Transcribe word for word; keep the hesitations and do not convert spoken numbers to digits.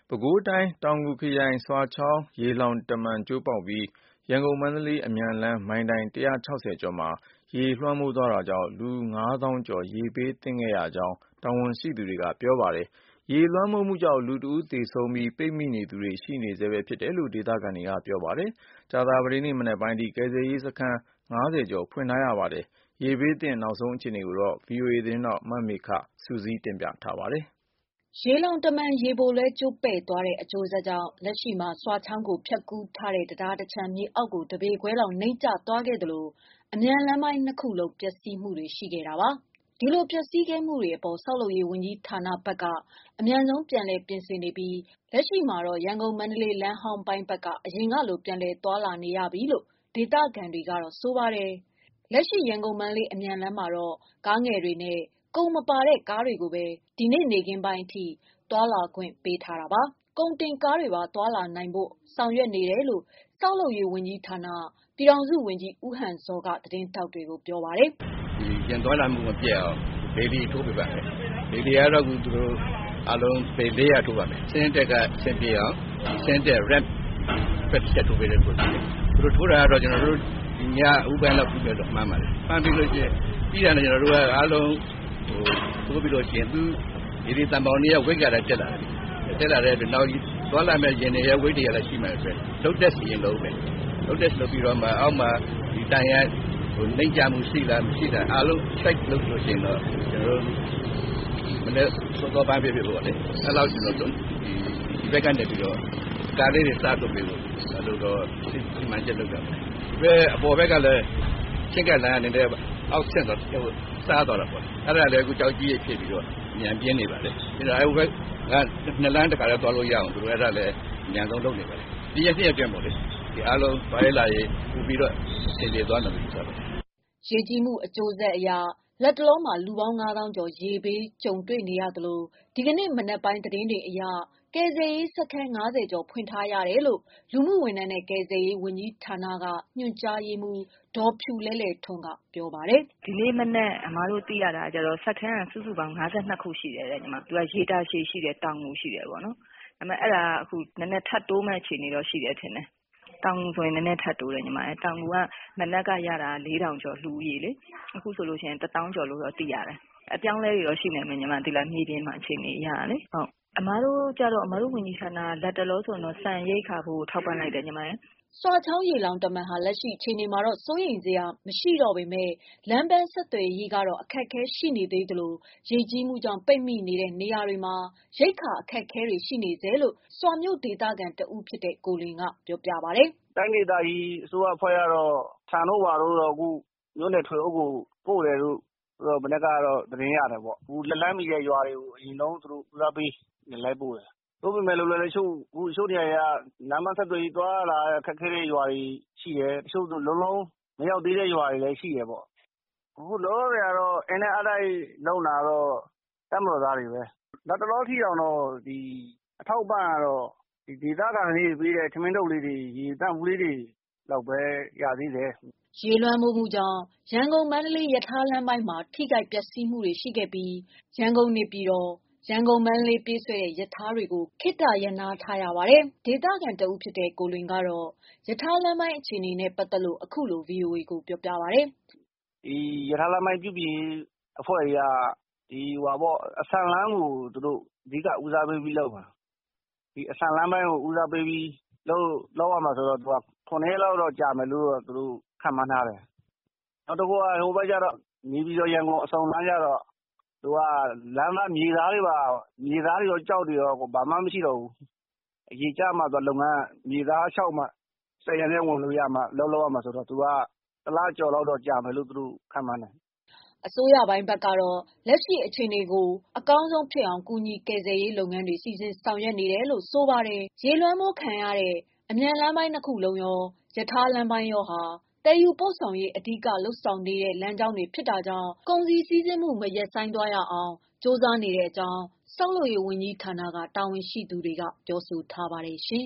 ပဲခူးတိုင်းတောင်ငူခရိုင်ဆွာချောင်းရေလှောင်တမံကျိုးပေါက်ပြီးရန်ကုန်မန္တလေးအမြန်လမ်းမိုင်တိုင်၁၆၀ကျော်မှာရေလွှမ်းမိုးသွားတာကြောင့်လူငါးသောင်းကျော်ရေဘေးသင့်ခဲ့ရကြောင်းတာဝန်ရှိသူတွေကပြောပါတယ်။ရေလွှမ်းမိုးမှုကြောင့်လူတဦးသေဆုံးပြီးပိတ်မိနေသူတွေရှိနေဆဲဖြစ်တယ်လို့ဒေသခံတွေကပြောပါတယ်။ကြာသပတေးနေ့မနက်ပိုင်းအထိကယ်ဆယ်ရေးစခန်းငါးဆယ်ကျော်ဖွင့်ထားရပါတယ်။ရေဘေးသင့်နောက်ဆုံးအခြေအနေကိုဗွီအိုအေသတင်းထောက်မမေခကစုစည်းတင်ပြထားပါတယ်။ရေလှောင်တမံရေပိုလွဲကျိုးပဲ့သွားတဲ့အကျိုးဆက်ကြောင့်လက်ရှိမှာဆွာချောင်းကိုဖြတ်ကူးထားတဲ့တံတားတခြမ်းမြေအောက်ကိုတပေခွဲလောက်နိမ့်ကျသွားခဲ့သလိုအမြန်လမ်းပိုင်းနှစ်ခုလုံးပျက်စီးမှုတွေရှိခဲ့တာပါ။ဒီလိုပျက်စီးခဲ့မှုတွေအပေါ်ဆောက်လုပ်ရေးဝန်ကြီးဌာနဘက်ကအမြန်ဆုံးပြန်လည်ပြင်ဆင်နေပြီးလက်ရှိမှာတော့ရန်ကုန်မန္တလေးလမ်းဟောင်းပိုင်းဘက်ကအရင်ကလိုပြန်လည်သွားလာနေရပြီလို့ဒေသခံတွေကတော့ဆိုပါတယ်။လက်ရှိရန်ကုန်မန္တလေးအမြန်လမ်းမှာတော့ကားငယ်တွေနဲ့ကုန်မပါတဲ့ကားတွေကိုပဲဒီနေ့နေ့ခင်းပိုင်းအထိသွားလာခွင့်ပေးထားတာပါ။ကုန်တင်ကားတွေပါသွားလာနိုင်ဖို့ဆောင်ရွက်နေတယ်လို့ဆောက်လုပ်ရေးဝန်ကြီးဌာနပြည်ထောင်စုဝန်ကြီးဦးဟန်ဇော်ကသတင်းထောက်တွေကိုပြောပါတယ်။ဒီပြန်သွားလာမှုမပြတ်အောင်ဘေလီထိုးပေးပါမယ်။ဘေလီကတော့သူတို့အလုံးပေလေးရထိုးပါမယ်။စင်းတက်ကစင်ပြေအောင်စင်းတက် ramp ဖက်ချက်ထိုးပေးတယ်ပေါ့။သူတို့ထိုးတာကတော့ကျွန်တော်တို့ဒီညဥပန်းလောက်ပြီးတော့မှန်းပါတယ်။မှန်းပြီးလို့ရှိရင်ပြီးတာလည်းကျွန်တော်တို့ကအားလုံးဟိုထိုးပြီးလို့ရှိရင်သူဒီဒီတံပေါင်းတွေကဝိတ်ကြတာတက်လာတယ်။တက်လာတဲ့အတွက်နောက်သွားလာမဲ့ရင်တွေရဲ့ဝိတ်တွေကလည်းရှိမှပဲ။လုတ်တက်စီရင်လုံးပဲ။လုတ်တက်လုပ်ပြီးတော့မှအောက်မှာဒီတိုင်ရဟိုနှိမ့်ကြမှုရှိလားမရှိလားအားလုံး check လုပ်လို့ရှိရင်တော့ကျွန်တော်တို့မနေ့စောစောပိုင်းပြပြပေါ့လေအဲ့လောက်ကျွန်တော်တို့ဒီဒီဘက်ကနေပြီးတော့ကားလေးတွေစတော့ပြီးလို့အဲ့လိုတော့ဒီမှချက်လုပ်တာပဲအပေါ်ဘက်ကလည်းချင်းကလမ်းနေတဲ့အောက်ဆက်တော့စားတော့တာပေါ့အဲ့ဒါလည်းအခုကြောက်ကြီးရဖြစ်ပြီးတော့မြန်ပြင်းနေပါလေဒါအဲ့ဘက်ကနှစ်လမ်းတခါလည်းသွားလို့ရအောင်သူတို့အဲ့ဒါလည်းမြန်ဆုံးလုပ်နေပါလေဒီရက်နေ့ပြတ်မို့လေဒီအားလုံးဘာလဲလာရေးပူပြီးတော့ဆင်ပြေသွားတယ်လို့ဆိုတော့ရေကြီးမှုအကျိုးဆက်အရလက်တလုံးမှာလူပေါင်းငါးသောင်းကျော်ရေဘေးကြုံတွေ့နေရသလိုဒီကနေ့မနက်ပိုင်းသတင်းတွေအရကယ်ဆယ်ရေးစခန်းငါးဆယ်ကျော်ဖွင့်ထားရတယ်လို့လူမှုဝန်ထမ်းနဲ့ကယ်ဆယ်ရေးဝန်ကြီးဌာနကညွှန်ကြားရေးမှူးဒေါ်ဖြူလဲလဲထွန်းကပြောပါတယ်။ဒီနေ့မနက်အမားတို့သိရတာကျတော့စခန်းကစုစုပေါင်း၅၂ခုရှိတယ်တဲ့ညီမ။သူကရေတာရှည်ရှိတယ်တောင်ငူရှိတယ်ပေါ့နော်။ဒါပေမဲ့အဲ့ဒါအခုနည်းနည်းထပ်တိုးမဲ့အခြေအနေတော့ရှိတယ်ထင်တယ်။တောင်ငူဆိုရင်နည်းနည်းထပ်တိုးတယ်ညီမ။တောင်ငူကမနက်ကရတာလေးထောင်ကျော်လူကြီးလေ။အခုဆိုလို့ရှိရင်တစ်သောင်းကျော်လို့တော့သိရတယ်။အပြောင်းလဲတွေတော့ရှိနေမယ်ညီမဒီလားမြေပြင်မှာအခြေအနေရတာလေ။ဟုတ်အမားတို့ကြတော့အမားတို့ဝန်ကြီးဌာနလက်တလောဆိုတော့စံရိတ်ခါဖို့ထောက်ပံ့လိုက်တယ်ညီမရဲ့ဆွာချောင်းရေလောင်တမံဟာလက်ရှိအခြေအနေမှာတော့စိုးရိမ်စရာမရှိတော့ပေမဲ့လမ်းပန်းဆက်သွယ်ရေးကတော့အခက်အခဲရှိနေသေးသလိုရေကြီးမှုကြောင့်ပိတ်မိနေတဲ့နေရာတွေမှာရိတ်ခါအခက်အခဲတွေရှိနေသေးလို့ဆွာမြို့ဒေသခံတဦးဖြစ်တဲ့ကိုလင်ကပြောပြပါတယ်။တိုင်းဒေသကြီးအစိုးရအဖွဲ့ကတော့ဆန်တို့ပါတို့တော့အခုမြို့နယ်ထွေအုပ်ကိုပို့တယ်လို့ဆိုတော့မနေ့ကတော့သတင်းရတယ်ပေါ့။အခုလက်လန်းမီတဲ့ရွာတွေကိုအရင်ဆုံးသူတို့ဦးစားပေးနေလိုက်ပို့တယ်။သို့ပေမဲ့လို့လည်းတချို့အခုတချို့နေရာတွေကလမ်းမဆက်သွယ်ရေးသွားလာခက်ခဲတဲ့ရွာတွေရှိတယ်။တချို့ဆိုလုံးလုံးမရောက်သေးတဲ့ရွာတွေလည်းရှိတယ်ပေါ့။အခုလောလောဆယ်ကတော့အင်းနဲ့အားတိုက်လုံတာတော့တပ်မတော်သားတွေပဲ။နောက်တလောထိအောင်တော့ဒီအထောက်ပံ့ကတော့ဒီဒေသခံတွေပေးတဲ့ထမင်းထုတ်လေးတွေရေတန့်ဘူးလေးတွေလောက်ပဲရသေးတယ်။ရေလွှမ်းမိုးမှုကြောင့်ရန်ကုန်မန္တလေးရထားလမ်းပိုင်းမှာထိခိုက်ပျက်စီးမှုတွေရှိခဲ့ပြီးရန်ကုန်နေပြည်တော်ရန်ကုန်မန္တလေးပြေးဆွဲတဲ့ရထားတွေကိုခေတ္တရပ်နားထားရပါတယ်။ဒေသခံတဦးဖြစ်တဲ့ကိုလွင်ကတော့ရထားလမ်းပိုင်းအခြေအနေနဲ့ပတ်သက်လို့အခုလို ဗွီအိုအေကိုပြောပြပါတယ်။ဒီရထားလမ်းပိုင်းပြုပြင်အဖွဲ့တွေကဒီဟွာပေါ့အဆန်လမ်းကိုသူတို့အဓိကဦးစားပေးပြီးလုပ်မှာ။ဒီအဆန်လမ်းပိုင်းကိုဦးစားပေးပြီးလုပ်လောက်ရမှာဆိုတော့သူကခုနှစ်ရက်လောက်တော့ကြာမယ်လို့တော့သူတို့ခန့်မှန်းထားတယ်။နောက်တစ်ခုကဟိုဘက်ကျတော့နေပြည်တော်ရန်ကုန်အစုံလမ်းကျတော့သူကလမ်းမမြေသားတွေပါမြေသားတွေရောကြောက်တွေရောဘာမှမရှိတော့ဘူး။အရေးကြမှာသူလုပ်ငန်းမြေသားလျှောက်မှစက်ရံနဲ့ဝင်လို့ရမှာလောက်လောက်ရမှာဆိုတော့သူကတလားကြော်လောက်တော့ကြာမယ်လို့သူတို့ခန့်မှန်းတယ်။အစိုးရပိုင်းဘက်ကတော့လက်ရှိအခြေအနေကိုအကောင်းဆုံးဖြစ်အောင်ကူညီကယ်ဆယ်ရေးလုပ်ငန်းတွေစီစဉ်ဆောင်ရွက်နေတယ်လို့ဆိုပါတယ်။ရေလွှမ်းမိုးခံရတဲ့အမြန်လမ်းပိုင်းနှစ်ခုလုံးရောရထားလမ်းပိုင်းရောဟာတည်ယူပို့ဆောင်ရေးအဓိကလှုပ်ဆောင်နေတဲ့လမ်းကြောင်းတွေဖြစ်တာကြောင့်ကုန်စည်စီးဆင်းမှုမရပ်ဆိုင်းသွားရအောင်ကြိုးစားနေတဲ့အကြောင်းဆောက်လုပ်ရေးဝန်ကြီးဌာနကတာဝန်ရှိသူတွေကပြောဆိုထားပါတယ်ရှင်